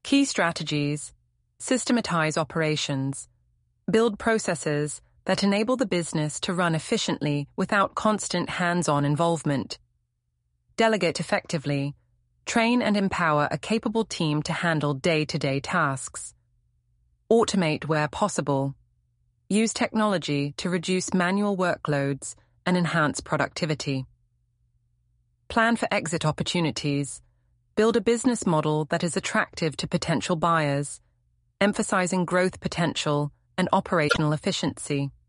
Key strategies: systematize operations, build processes that enable the business to run efficiently without constant hands-on involvement. Delegate effectively, train and empower a capable team to handle day-to-day tasks. Automate where possible. Use technology to reduce manual workloads and enhance productivity. Plan for exit opportunities. Build a business model that is attractive to potential buyers, emphasizing growth potential and operational efficiency.